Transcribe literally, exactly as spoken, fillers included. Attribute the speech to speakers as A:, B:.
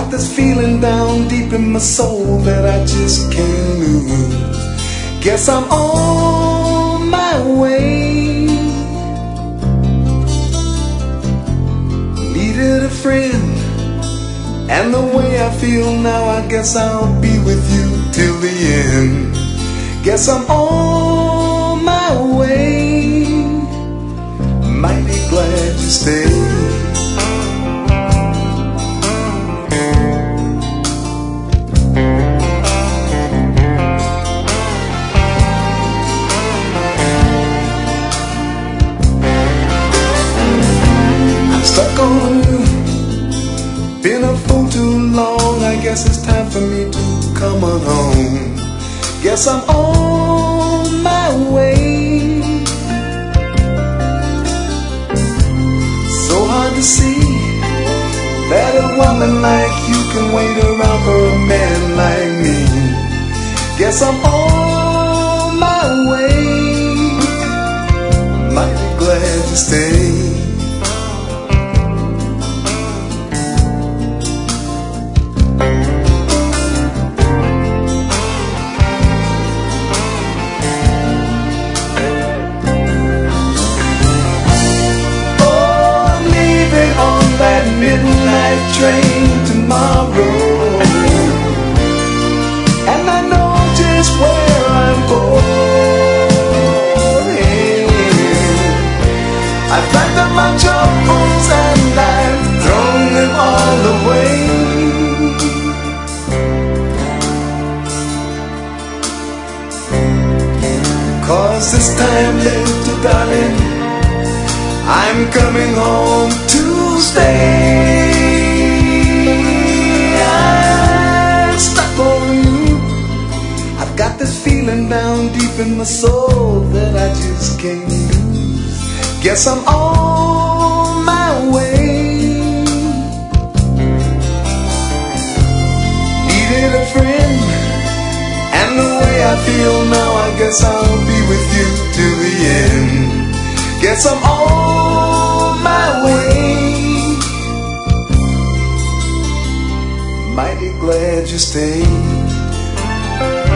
A: got this feeling down deep in my soul that I just can't lose. Guess I'm on my way. Needed a friend, and the way I feel now, I guess I'll be with you till the end. Guess I'm on my way. Mighty glad you stayed. Stuck on you, been a fool too long. I guess it's time for me to come on home. Guess I'm on my way. So hard to see that a woman like you can wait around for a man like me. Guess I'm on my way. Mighty glad you stayed. Midnight train tomorrow, and I know just where I'm going. I've packed up my troubles and I've thrown them all away. Cause this time, little darling, I'm coming home to stay. I'm stuck on you. I've got this feeling down deep in my soul that I just can't lose. Guess I'm on my way. Needed a friend, and the way I feel now, I guess I'll be with you till the end. Guess I'm on my way. Mighty glad you stayed.